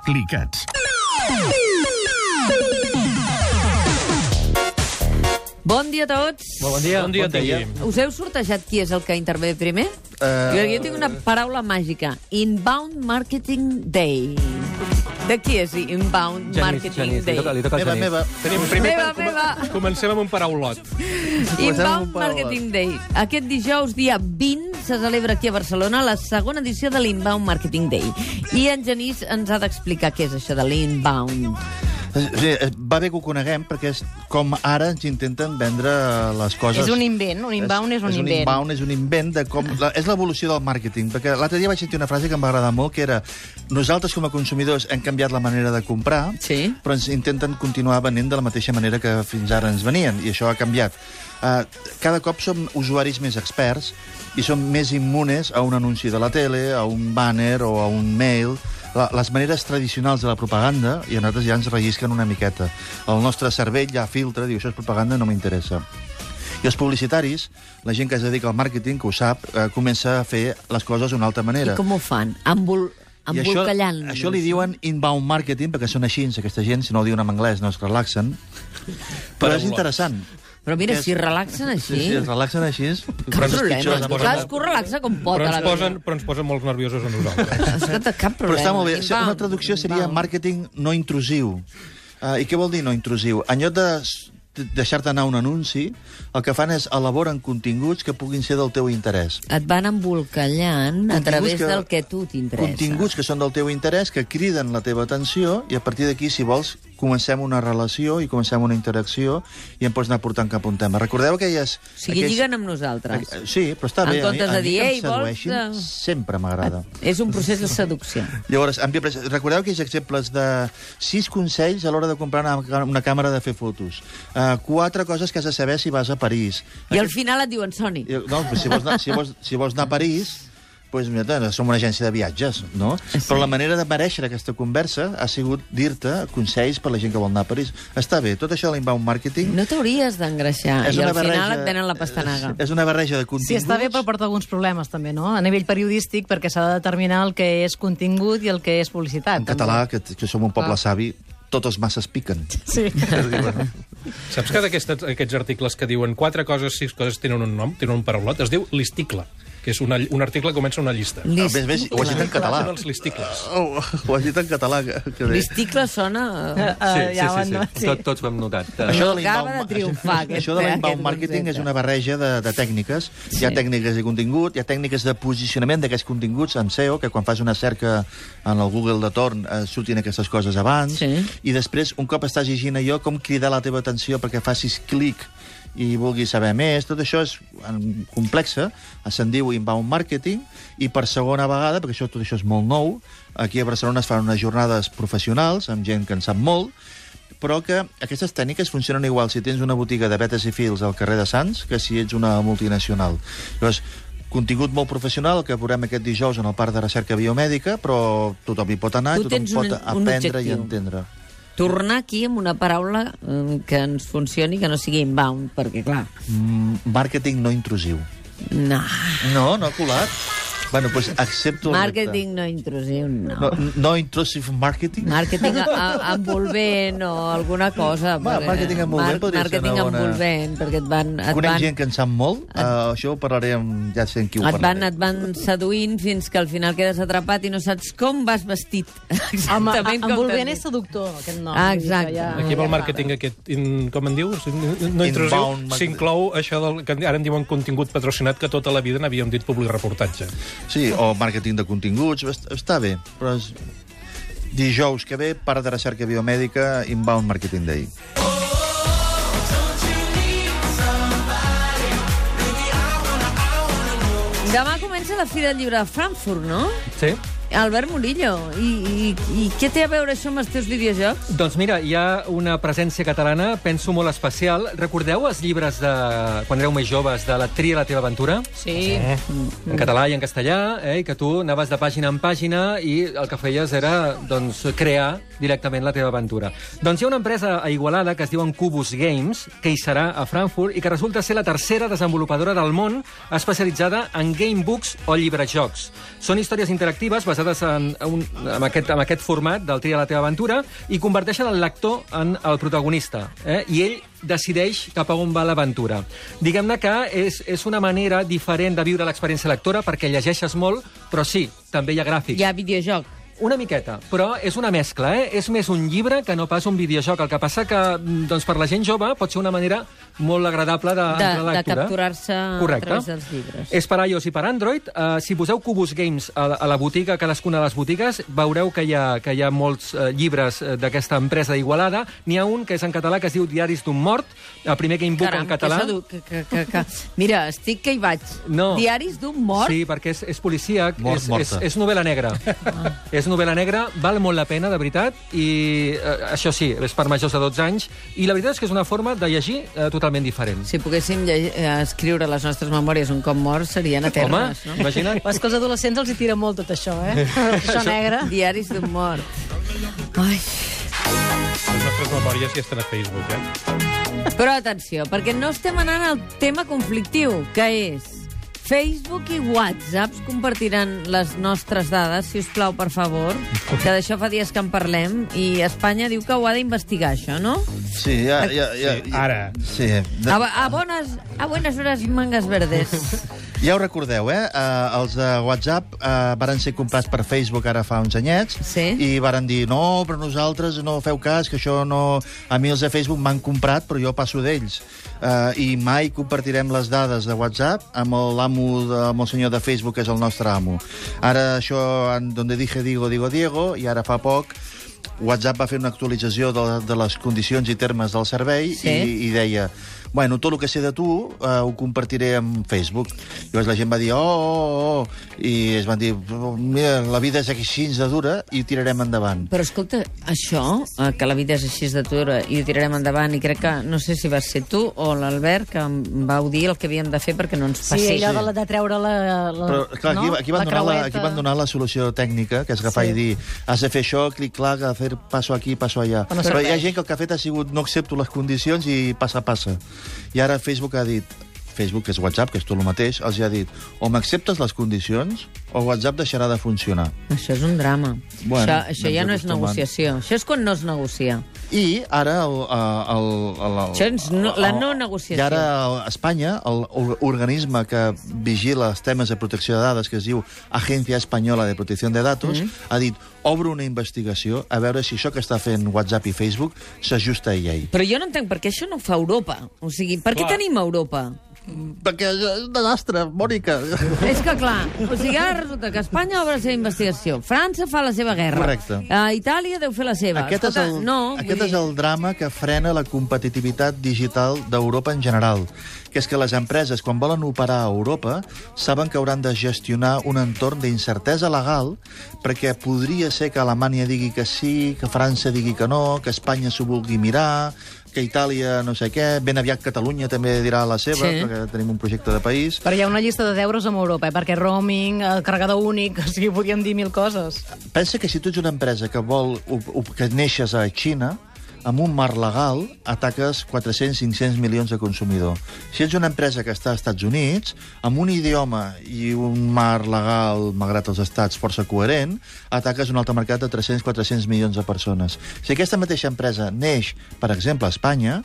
Clicats. Bon dia a tots. Bon dia. Bon dia. Us heu sortejat qui és el que intervé primer? Jo tinc una paraula màgica. Inbound Marketing Day. De qui és Inbound Marketing Day? Li toca al Genís. Meva. Meva. Comencem amb un paraulot. Inbound Marketing Day. Aquest dijous, dia 20, se celebra aquí a Barcelona la segona edició de l'Inbound Marketing Day. I en Genís ens ha d'explicar què és això de l'Inbound. Sí, va bé que ho coneguem, perquè és com ara ens intenten vendre les coses. És un invent, un inbound és un invent. Un inbound és un invent de com... És l'evolució del màrqueting, perquè l'altre dia vaig sentir una frase que em va agradar molt, que era: nosaltres com a consumidors hem canviat la manera de comprar, Sí. però ens intenten continuar venent de la mateixa manera que fins ara ens venien, i això ha canviat. Cada cop som usuaris més experts i som més immunes a un anunci de la tele, a un banner o a un mail. Les maneres tradicionals de la propaganda, i a nosaltres ja ens rellisquen una miqueta. El nostre cervell ja filtra, diu, això és propaganda, no m'interessa. I els publicitaris, la gent que es dedica al màrqueting, que ho sap, comença a fer les coses d'una altra manera. I com ho fan? Embolcallant-los. Això li diuen inbound marketing, perquè són així, aquesta gent, si no ho diuen en anglès, no es relaxen. Però és interessant. Però mira, si relaxen així... Sí, es relaxen així. Cap problema. Cadascú relaxa com pot a la vida. Però ens posen molts nerviosos a nosaltres. Escolta, cap Però problema. està molt bé. Una Inbound. traducció seria Inbound. màrqueting no intrusiu. I què vol dir no intrusiu? En lloc de deixar-te anar un anunci, el que fan és elaboren continguts que puguin ser del teu interès. Et van embolcallant a través del que tu t'interessa. Continguts que són del teu interès, que criden la teva atenció, i a partir d'aquí, si vols, comencem una relació i comencem una interacció i em pots anar portant cap a un tema. Recordeu aquelles... O sigui, lliguen amb nosaltres. Sí, però està bé. En comptes de dir, que em ei, vols sedueixin, de- sempre m'agrada. És un procés de seducció. Llavors, recordeu aquells exemples de 6 consells a l'hora de comprar una càmera de fer fotos. 4 coses que has de saber si vas a París. I al final et diuen Sony. No, però si vols anar a París, doncs mira, som una agència de viatges, no? Sí. Però la manera de mereixer aquesta conversa ha sigut dir-te consells per la gent que vol anar a París. Està bé, tot això de l'inbound marketing... No t'hauries d'engreixar. I al final et venen la pastanaga. És una barreja de continguts... Sí, està bé, però porta alguns problemes, també, no? A nivell periodístic, perquè s'ha de determinar el que és contingut i el que és publicitat. En català, que som un poble savi, tots els masses piquen. Sí. Saps que d'aquests articles que diuen 4 coses, 6 coses tenen un nom, tenen un paraulot, es diu listicle, que és un article que comença una llista. Ves, ho has dit en català. Són els listicles. Ho has dit en català. Que bé. Listicle sona... Sí. Tots ho hem notat. Això de Acaba de triomfar, això de l'inbound marketing és una barreja de tècniques. Sí. Hi ha tècniques de contingut, hi ha tècniques de posicionament d'aquests continguts en SEO, que quan fas una cerca en el Google de torn surtin aquestes coses abans, Sí. i després, un cop estàs llegint allò, com cridar la teva atenció perquè facis clic i vulguis saber més. Tot això és complexa, se'n diu inbound marketing, i per segona vegada, perquè tot això és molt nou, aquí a Barcelona es fan unes jornades professionals amb gent que en sap molt, però que aquestes tècniques funcionen igual si tens una botiga de vetes i fils al carrer de Sants que si ets una multinacional. Llavors, contingut molt professional que veurem aquest dijous en el Parc de Recerca Biomèdica, però tothom hi pot anar, Tu tothom tens pot un aprendre i objectiu. entendre. Tornar aquí amb una paraula que ens funcioni, que no sigui inbound, perquè, clar... Màrqueting no intrusiu. No. No ha colat. Bueno, doncs accepto el Marketing no intrusiu, no. No intrusive marketing? Màrqueting envolvent o alguna cosa. Va, perquè- màrqueting envolvent podria ser màrquting una bona- envolvent, perquè Conec gent que en sap molt, això ho parlarem ja sé en qui ho parlaré. et van seduint fins que al final quedes atrapat i no saps com vas vestit. Home, Exactament com envolvent t'has és seductor, aquest nom. Ah, Vull dir que exacte. Aquí amb el màrqueting aquest, com en dius? No intrusiu, Inbound marketing. s'inclou això que ara en diuen contingut patrocinat, que tota la vida n'havíem dit public reportatge. Sí, o màrqueting de continguts, està bé, però és dijous que ve, Parc de Recerca Biomèdica, Inbound Marketing Day. Demà comença la Fira del Llibre de Frankfurt, no? Sí? Albert Murillo, i què té a veure això amb els teus videojocs? Doncs mira, hi ha una presència catalana, penso molt especial. Recordeu els llibres de quan éreu més joves, de La tria la teva aventura? Sí. En català i en castellà, i que tu anaves de pàgina en pàgina i el que feies era doncs, crear directament la teva aventura. Doncs hi ha una empresa a Igualada que es diu Cubus Games, que hi serà a Frankfurt i que resulta ser la tercera desenvolupadora del món especialitzada en gamebooks o llibrejocs. Són històries interactives basades basades en aquest format del Tria la teva aventura i converteixen el lector en el protagonista. I ell decideix cap a on va l'aventura. Diguem-ne que és una manera diferent de viure l'experiència lectora perquè llegeixes molt, però sí, també hi ha gràfics. Hi ha videojoc. Una miqueta, però és una mescla, És més un llibre que no pas un videojoc. El que passa que, doncs, per la gent jove pot ser una manera molt agradable de lectura. De capturar-se a través dels llibres. És per iOS i per Android. Si poseu Cubus Games a la botiga, a cadascuna de les botigues, veureu que hi ha molts llibres d'aquesta empresa d'Igualada. N'hi ha un que és en català, que es diu Diaris d'un mort, el primer gamebook en català. Mira, estic que hi vaig. No. Diaris d'un mort? Sí, perquè és policíac, Morta. és novel·la negra. És novel·la negra, val molt la pena, de veritat, i això sí, és per majors de 12 anys, i la veritat és que és una forma de llegir totalment diferent. Si poguéssim escriure les nostres memòries un cop mort, serien eternes, no? Imagina't. És que als adolescents els hi tira molt tot això, Això negre. Diaris d'un mort. Ai. Les nostres memòries ja estan a Facebook, Però atenció, perquè no estem anant al tema conflictiu, que és Facebook i WhatsApp compartiran les nostres dades, si us plau, per favor, que d'això fa dies que en parlem, i Espanya diu que ho ha d'investigar, això, no? Sí, ja. Ara. Sí. A buenas horas, mangas verdes. Ja ho recordeu, Els de WhatsApp varen ser comprats per Facebook ara fa uns anyets, Sí. i varen dir, no, però nosaltres no feu cas, que això no... A mi els de Facebook m'han comprat, però jo passo d'ells. I mai compartirem les dades de WhatsApp amb l'amo, amb el senyor de Facebook, que és el nostre amo. Ara això, donde dije digo, digo Diego, i ara fa poc WhatsApp va fer una actualització de les condicions i termes del servei, Sí. i deia, bueno, tot el que sé de tu ho compartiré amb Facebook. Llavors la gent va dir, oh, i es van dir, mira, la vida és així de dura i ho tirarem endavant. Però escolta, això, que la vida és així de dura i ho tirarem endavant, i crec que, no sé si vas ser tu o l'Albert, que em vau dir el que havíem de fer perquè no ens passés. Sí, allò de treure la Però, clar, aquí van donar la solució tècnica, que és agafar i dir, has de fer això, clic-clac, fer passo aquí, passo allà. Però hi ha gent que el que ha fet ha sigut, no accepto les condicions i passa. I ara Facebook ha dit, Facebook, que és WhatsApp, que és tot el mateix, els ha dit, o m'acceptes les condicions o WhatsApp deixarà de funcionar. Això és un drama. Bueno, això ja no és negociació. Això és quan no es negocia. I ara Això és la no negociació. I ara Espanya, l'organisme que vigila els temes de protecció de dades, que es diu Agència Espanyola de Protecció de Datos, ha dit, obre una investigació a veure si això que està fent WhatsApp i Facebook s'ajusta a llei. Però jo no entenc per què això no ho fa Europa. O sigui, per què tenim Europa? Perquè és un desastre, Mònica. És que, clar, o sigui, ara resulta que Espanya obre la seva investigació, França fa la seva guerra, Correcte. Itàlia deu fer la seva. Aquest és el drama que frena la competitivitat digital d'Europa en general, que és que les empreses, quan volen operar a Europa, saben que hauran de gestionar un entorn d'incertesa legal, perquè podria ser que Alemanya digui que sí, que França digui que no, que Espanya s'ho vulgui mirar, que Itàlia no sé què, ben aviat Catalunya també dirà la seva, perquè tenim un projecte de país. Però hi ha una llista de deures amb Europa, perquè roaming, carregador únic, o sigui, podríem dir 1000 coses. Pensa que si tu ets una empresa que vol que neixes a Xina, amb un marc legal ataques 400-500 milions de consumidors. Si ets una empresa que està als Estats Units, amb un idioma i un marc legal, malgrat els estats, força coherent, ataques un altre mercat de 300-400 milions de persones. Si aquesta mateixa empresa neix, per exemple, a Espanya,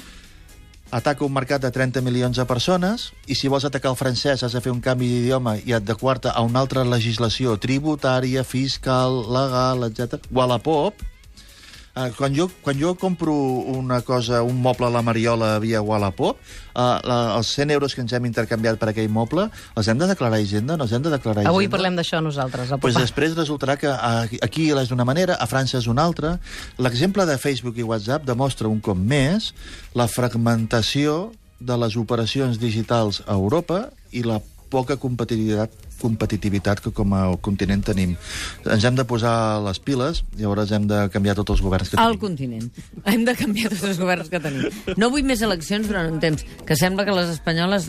ataca un mercat de 30 milions de persones, i si vols atacar el francès has de fer un canvi d'idioma i adequar-te a una altra legislació tributària, fiscal, legal, etc. Wallapop, quan jo compro una cosa, un moble a la Mariola via Wallapop, els 100 euros que ens hem intercanviat per aquell moble, els hem de declarar a Hisenda? No els hem de declarar a Hisenda? Avui parlem d'això nosaltres. Pues després resultarà que aquí és d'una manera, a França és una altra. L'exemple de Facebook i WhatsApp demostra un cop més la fragmentació de les operacions digitals a Europa i la poca competitivitat que com a continent tenim. Ens hem de posar les piles, llavors hem de canviar tots els governs que tenim. Al continent. Hem de canviar tots els governs que tenim. No vull més eleccions durant un temps, que sembla que les espanyoles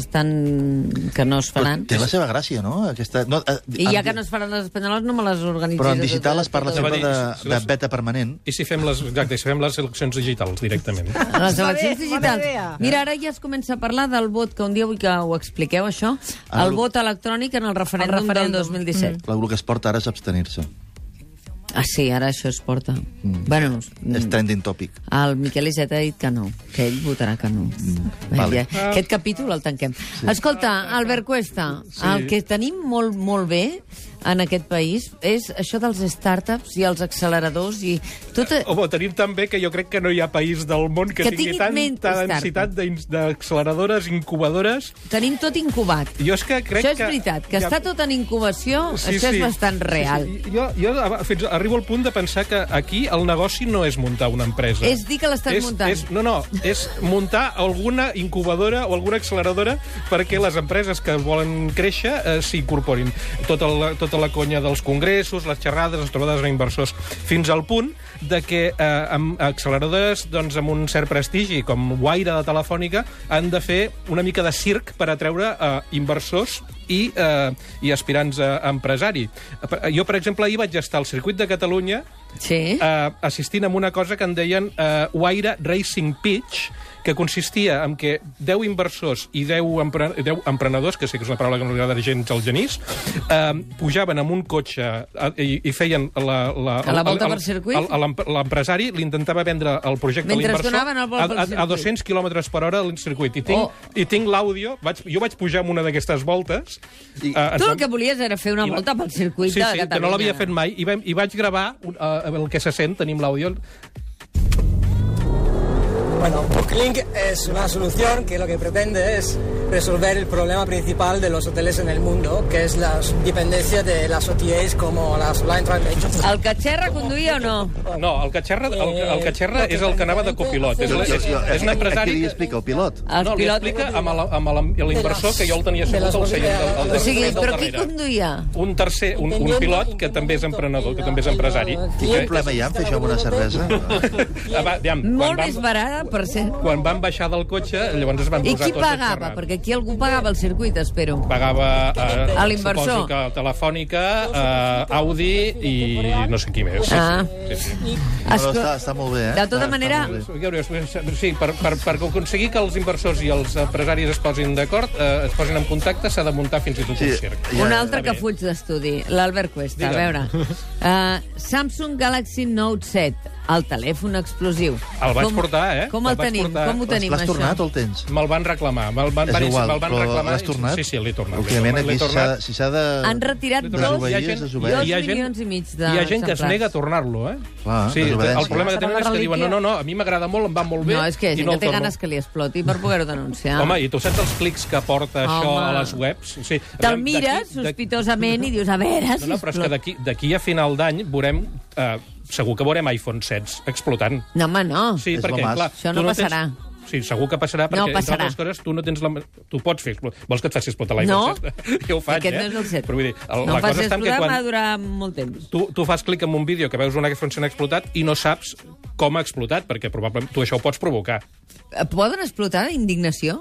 que no es faran. Però té la seva gràcia, no? I ja que no es faran les espanyoles, no me les organitzis. Però en digital es parla sempre de beta permanent. I si fem les eleccions digitals directament? Les eleccions digitals. Mira, ara ja es comença a parlar del vot, que un dia vull que ho expliqueu, això. El vot electrònic polèmica en el referèndum del 2017. El que es porta ara és abstenir-se. Ah, sí, ara això es porta. Bueno, És trending topic. el Miquel Iceta ha dit que no, que ell votarà que no. Vale. Aquest capítol el tanquem. Escolta, Albert Cuesta, el que tenim molt, molt bé en aquest país és això dels startups i els acceleradors i tot... Home, tenim també que jo crec que no hi ha país del món que tingui tanta densitat d'acceleradores, incubadores. Tenim tot incubat. Jo és que crec Això és veritat, que està tot en incubació, això és bastant real. Sí. Jo arribo al punt de pensar que aquí el negoci no és muntar una empresa. És dir que l'estàs muntant. És muntar alguna incubadora o alguna acceleradora perquè les empreses que volen créixer s'incorporin. Tota la conya dels congressos, les xerrades, les trobades amb inversors, fins al punt de que amb acceleradores doncs, amb un cert prestigi, com Guaira de Telefònica, han de fer una mica de circ per atreure inversors i aspirants a empresari. Jo, per exemple, ahir vaig estar al Circuit de Catalunya assistint a una cosa que en deien Guaira Racing Pitch, que consistia en que 10 inversors i 10 emprenedors, que sé que és una paraula que no li agrada gens al genís, pujaven amb un cotxe i feien la volta per circuit? L'empresari li intentava vendre el projecte a l'inversor a 200 km per hora al circuit. I tinc l'àudio, jo vaig pujar amb una d'aquestes voltes. Tu el que volies era fer una volta pel circuit de Catalunya. Sí, que no l'havia fet mai, i vaig gravar el que se sent, tenim l'àudio. Bueno, Booklink es una solución que lo que pretende es resolver el problema principal de los hoteles en el mundo, que es la dependencia de las OTAs como las Online Travel Agents. El Catxerra conduïa o no? No, el Catxerra és el que anava de copilot. És un empresari... Qui li explica, el pilot? No, li explica amb l'inversor, que jo el tenia assegut al seient. O sigui, però qui conduïa? Un tercer, un pilot, que també és emprenedor, que també és empresari. I quin problema hi ha en fer això amb una cervesa? Molt més barata, per cert. Quan van baixar del cotxe, llavors es van posar tots a xerrar. I qui pagava? Perquè aquí algú pagava el circuit, espero. Pagava a l'inversor. Suposo que Telefònica, Audi i no sé qui més. Està molt bé, eh? De tota manera... Sí, per aconseguir que els inversors i els empresaris es posin d'acord, es posin en contacte, s'ha de muntar fins i tot un circ. Un altre que fuig d'estudi, l'Albert Cuesta. A veure, Samsung Galaxy Note 7, el telèfon explosiu. El vaig portar, eh? Com el tenim? Com ho tenim, això? L'has tornat o el tens? Me'l van reclamar. És igual, però l'has tornat? Sí, l'he tornat. Òbviament, aquí si s'ha de... Han retirat 2 milions i mig d'exemplars. Hi ha gent que es nega a tornar-lo, eh? Sí, el problema que tenen és que diuen no, a mi m'agrada molt, em va molt bé, no, és que i no el té torno. ganes que li exploti per poder-ho denunciar. Home, i tu saps els clics que porta això a les webs? Te'l mires sospitosament i dius, a veure si explota. Però és que d'aquí a final d'any veurem... Segur que veurem iPhone 7 explotant. No, home, no. Sí, perquè, clar... Això no passarà. Sí, segur que passarà, perquè, entre altres coses, tu no tens la... Tu pots fer explotar... Vols que et faci explotar l'iPhone 7? Jo ho faig, aquest no és el 7. Però vull dir, no em faci explotar, m'ha de durar molt temps. Tu fas clic en un vídeo que veus un iPhone 7 explotat i no saps com ha explotat, perquè probablement tu això ho pots provocar. Poden explotar d'indignació?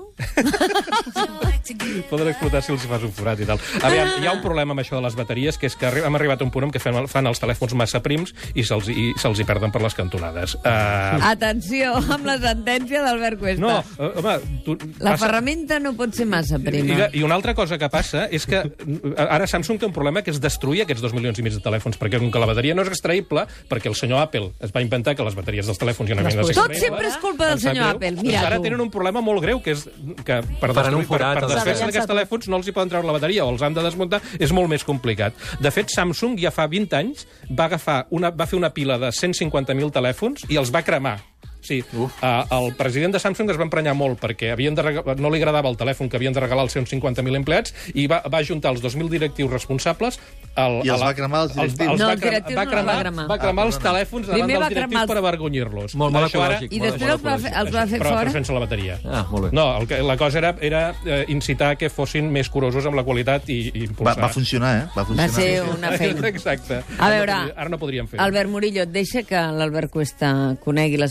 Poden explotar si els fas un forat i tal. Aviam, hi ha un problema amb això de les bateries, que és que hem arribat a un punt en què fan els telèfons massa prims i se'ls hi perden per les cantonades. Atenció amb la sentència d'Albert Cuesta. No, home... La ferramenta no pot ser massa prima. I una altra cosa que passa és que ara Samsung té un problema, que és destruir aquests 2 milions i mig de telèfons, perquè com que la bateria no és extraïble, perquè el senyor Apple es va inventar que les bateries dels telèfons ja no havien de ser extraïbles. Tot sempre és culpa del senyor Apple. Mira, ara tenen un problema molt greu, que és que per desfer-se d'aquests telèfons no els hi poden treure la bateria o els han de desmuntar, és molt més complicat. De fet, Samsung ja fa 20 anys va fer una pila de 150.000 telèfons i els va cremar. Sí, el president de Samsung es va emprenyar molt perquè no li agradava el telèfon que havien de regalar als seus 50.000 empleats i va ajuntar els 2.000 directius responsables... I els va cremar els directius? No, els directius no els va cremar. Va cremar els telèfons davant dels directius per avergonyir-los. Molt ecològic. I després els va fer fora? Però sense la bateria. Molt bé. No, la cosa era incitar que fossin més curosos amb la qualitat i impulsar... Va funcionar, eh? Va ser una feina. Exacte. A veure, ara no podríem fer. Albert Murillo, et deixa que l'Albert Cuesta conegui les virtuts de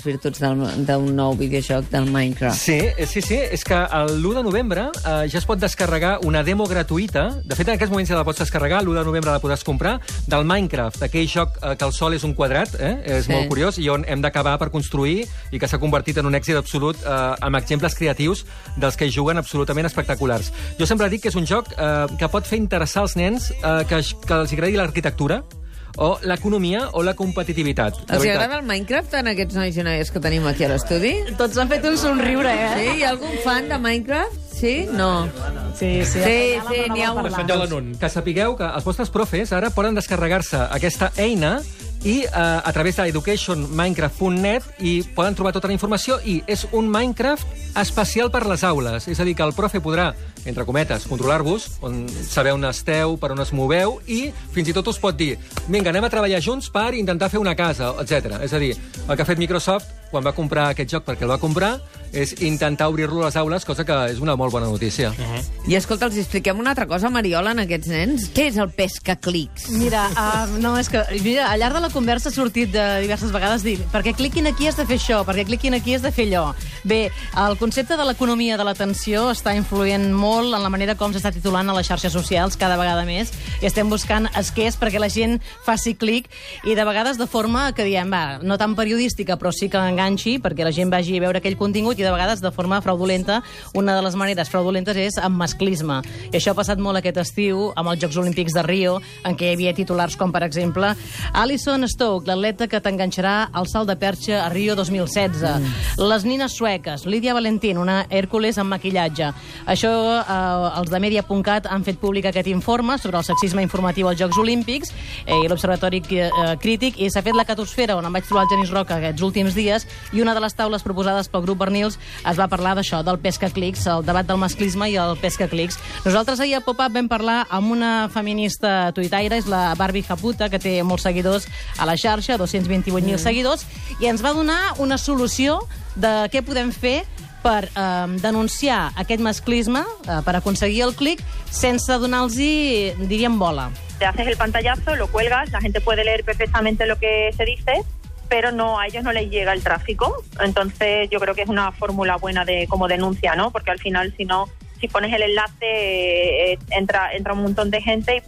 d'un nou videojoc del Minecraft. Sí. És que l'1 de novembre ja es pot descarregar una demo gratuïta. De fet, en aquests moments ja la pots descarregar, l'1 de novembre la podràs comprar, del Minecraft, aquell joc que el sol és un quadrat, és molt curiós, i on hem d'acabar per construir i que s'ha convertit en un èxit absolut amb exemples creatius dels que hi juguen absolutament espectaculars. Jo sempre dic que és un joc que pot fer interessar als nens que els agradi l'arquitectura, o l'economia o la competitivitat. Els agrada el Minecraft a aquests nois i noies que tenim aquí a l'estudi? Tots han fet un somriure, Sí? Hi ha algun fan de Minecraft? Sí? No. Sí, n'hi ha un. Assenyalen un. Que sapigueu que els vostres profes ara poden descarregar-se aquesta eina i a través d'educationminecraft.net i poden trobar tota la informació, i és un Minecraft especial per les aules. És a dir, que el profe podrà, entre cometes, controlar-vos, on saber on esteu, per on es moveu, i fins i tot us pot dir, vinga, anem a treballar junts per intentar fer una casa, etc. És a dir, el que ha fet Microsoft quan va comprar aquest joc, perquè el va comprar, és intentar obrir-lo a les aules, cosa que és una molt bona notícia. I escolta, els expliquem una altra cosa, Mariola, en aquests nens. Què és el pescaclics? Mira, no, és que mira, al llarg de la conversa ha sortit diverses vegades dir perquè cliquin aquí has de fer això, perquè cliquin aquí has de fer allò. Bé, el concepte de l'economia de l'atenció està influint molt en la manera com s'està titulant a les xarxes socials cada vegada més, i estem buscant esquers perquè la gent faci clic, i de vegades de forma que diem, no tan periodística, però sí que enganxi, perquè la gent vagi a veure aquell contingut, i de vegades de forma fraudulenta. Una de les maneres fraudulentes és amb masclisme. I això ha passat molt aquest estiu amb els Jocs Olímpics de Rio, en què hi havia titulars com, per exemple, Alison Stoke, l'atleta que t'enganxarà al salt de perxa a Rio 2016. Les nines sueques, Lídia Valentín, una Hèrcules amb maquillatge. Això, els de Media.cat han fet públic aquest informe sobre el sexisme informatiu als Jocs Olímpics i l'Observatori Crític, i s'ha fet la catosfera, on em vaig trobar el Genís Roca aquests últims dies, i una de les taules proposades pel grup Bernils es va parlar d'això, del pescaclics, el debat del masclisme i el pescaclics. Nosaltres ahir a Pop-Up vam parlar amb una feminista tuitaire, és la Barbie Japuta, que té molts seguidors a la xarxa, 228.000 seguidors, i ens va donar una solució de què podem fer per denunciar aquest masclisme, per aconseguir el clic, sense donar-los-hi, diríem, bola. Te haces el pantallazo, lo cuelgas, la gente puede leer perfectamente lo que se dice, pero no, a ellos no les llega el tráfico. Entonces yo creo que es una fórmula buena de como denuncia, ¿no? Porque al final, si pones el enlace, entra un montón de gente y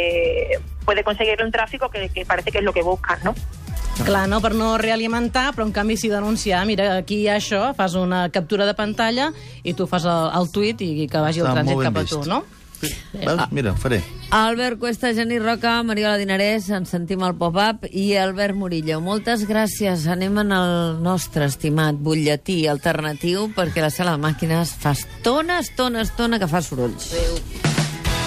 puede conseguir un tráfico que parece que es lo que buscan, ¿no? Clar, no, per no realimentar, però en canvi sí denunciar. Mira, aquí hi ha això, fas una captura de pantalla i tu fas el tuit i que vagi el trànsit cap a tu, no? Mira, ho faré. Albert Cuesta, Genís Roca, Mariola Dinarès, ens sentim al Pop-Up, i Albert Murillo. Moltes gràcies. Anem en el nostre estimat butlletí alternatiu, perquè la sala de màquines fa estona que fa sorolls. Adéu.